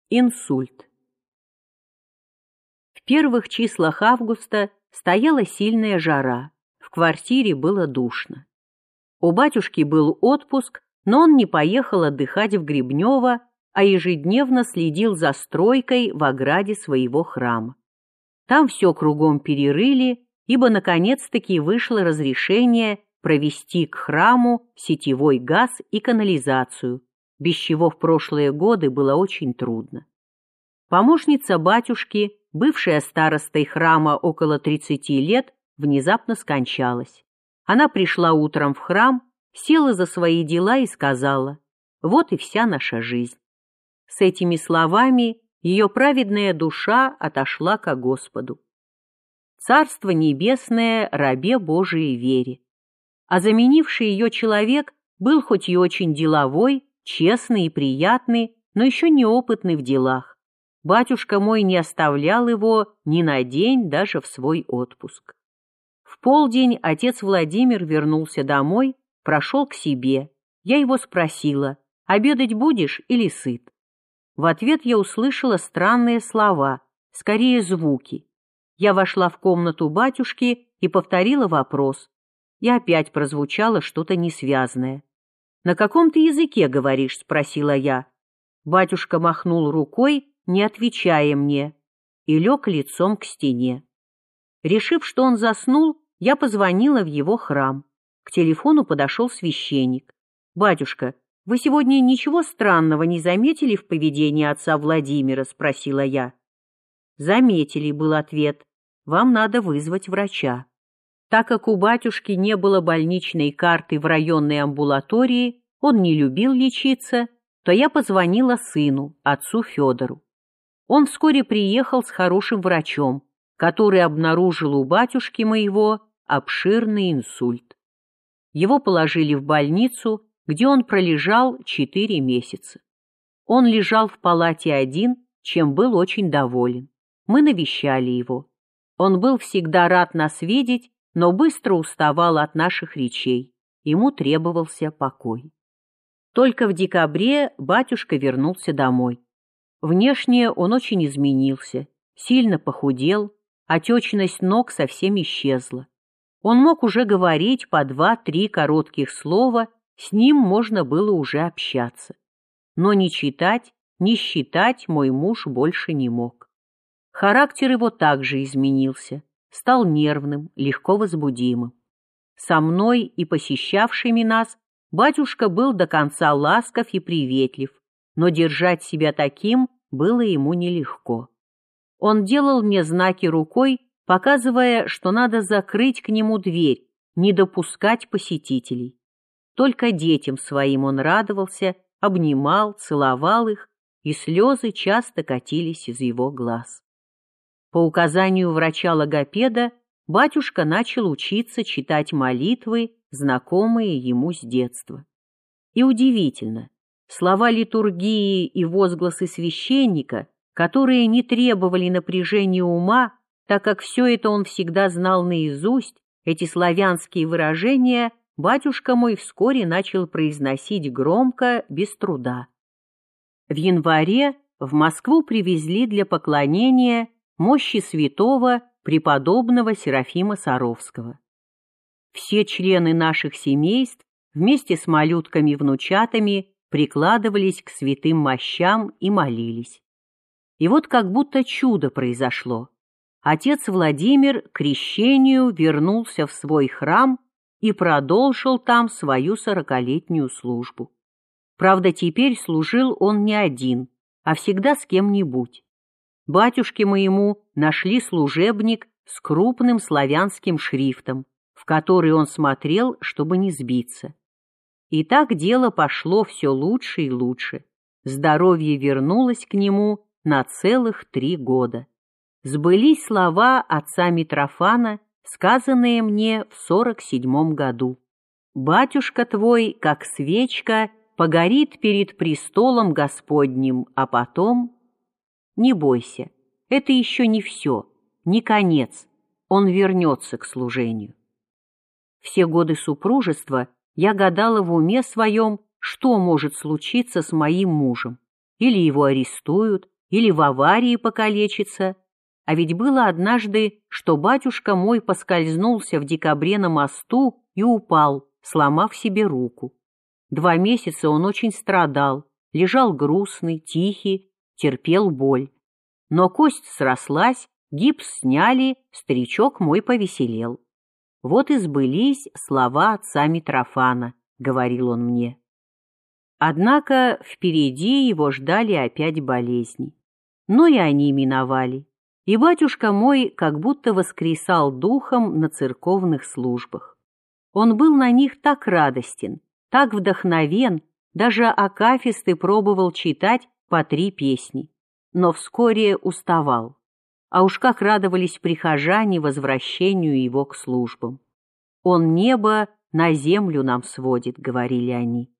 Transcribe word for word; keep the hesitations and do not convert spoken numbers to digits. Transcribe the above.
Инсульт. В первых числах августа стояла сильная жара, в квартире было душно. У батюшки был отпуск, но он не поехал отдыхать в Гребнево, а ежедневно следил за стройкой в ограде своего храма. Там все кругом перерыли, ибо наконец-таки вышло разрешение провести к храму сетевой газ и канализацию, без чего в прошлые годы было очень трудно. Помощница батюшки, бывшая старостой храма около тридцати лет, внезапно скончалась. Она пришла утром в храм, села за свои дела и сказала: «Вот и вся наша жизнь». С этими словами ее праведная душа отошла ко Господу. Царство небесное рабе Божией вере. А заменивший ее человек был хоть и очень деловой, честный и приятный, но еще неопытный в делах. Батюшка мой не оставлял его ни на день даже в свой отпуск. В полдень отец Владимир вернулся домой, прошел к себе. Я его спросила: «Обедать будешь или сыт?» В ответ я услышала странные слова, скорее звуки. Я вошла в комнату батюшки и повторила вопрос. И опять прозвучало что-то несвязное. «На каком ты языке говоришь?» — спросила я. Батюшка махнул рукой, не отвечая мне, и лег лицом к стене. Решив, что он заснул, я позвонила в его храм. К телефону подошел священник. «Батюшка, вы сегодня ничего странного не заметили в поведении отца Владимира?» — спросила я. «Заметили», — был ответ. «Вам надо вызвать врача». Так как у батюшки не было больничной карты в районной амбулатории, он не любил лечиться, то я позвонила сыну, отцу Федору. Он вскоре приехал с хорошим врачом, который обнаружил у батюшки моего обширный инсульт. Его положили в больницу, где он пролежал четыре месяца. Он лежал в палате один, чем был очень доволен. Мы навещали его. Он был всегда рад нас видеть, но быстро уставал от наших речей. Ему требовался покой. Только в декабре батюшка вернулся домой. Внешне он очень изменился, сильно похудел, отечность ног совсем исчезла. Он мог уже говорить по два-три коротких слова, с ним можно было уже общаться. Но ни читать, ни считать мой муж больше не мог. Характер его также изменился, стал нервным, легко возбудимым. Со мной и посещавшими нас батюшка был до конца ласков и приветлив, но держать себя таким было ему нелегко. Он делал мне знаки рукой, показывая, что надо закрыть к нему дверь, не допускать посетителей. Только детям своим он радовался, обнимал, целовал их, и слезы часто катились из его глаз. По указанию врача-логопеда батюшка начал учиться читать молитвы, знакомые ему с детства. И удивительно, слова литургии и возгласы священника, которые не требовали напряжения ума, так как все это он всегда знал наизусть, эти славянские выражения батюшка мой вскоре начал произносить громко, без труда. В январе в Москву привезли для поклонения мощи святого преподобного Серафима Саровского. Все члены наших семейств вместе с малютками-внучатами прикладывались к святым мощам и молились. И вот как будто чудо произошло. Отец Владимир к крещению вернулся в свой храм и продолжил там свою сорокалетнюю службу. Правда, теперь служил он не один, а всегда с кем-нибудь. Батюшке моему нашли служебник с крупным славянским шрифтом, в который он смотрел, чтобы не сбиться. И так дело пошло все лучше и лучше. Здоровье вернулось к нему на целых три года. Сбылись слова отца Митрофана, сказанные мне в сорок седьмом году. «Батюшка твой, как свечка, погорит перед престолом Господним, а потом...» Не бойся, это еще не все, не конец, он вернется к служению. Все годы супружества я гадала в уме своем, что может случиться с моим мужем. Или его арестуют, или в аварии покалечится. А ведь было однажды, что батюшка мой поскользнулся в декабре на мосту и упал, сломав себе руку. Два месяца он очень страдал, лежал грустный, тихий, терпел боль. Но кость срослась, гипс сняли, старичок мой повеселел. Вот и сбылись слова отца Митрофана, говорил он мне. Однако впереди его ждали опять болезни. Но и они миновали. И батюшка мой как будто воскресал духом на церковных службах. Он был на них так радостен, так вдохновен, даже акафисты пробовал читать по три песни, но вскоре уставал. А уж как радовались прихожане возвращению его к службам. «Он небо на землю нам сводит», — говорили они.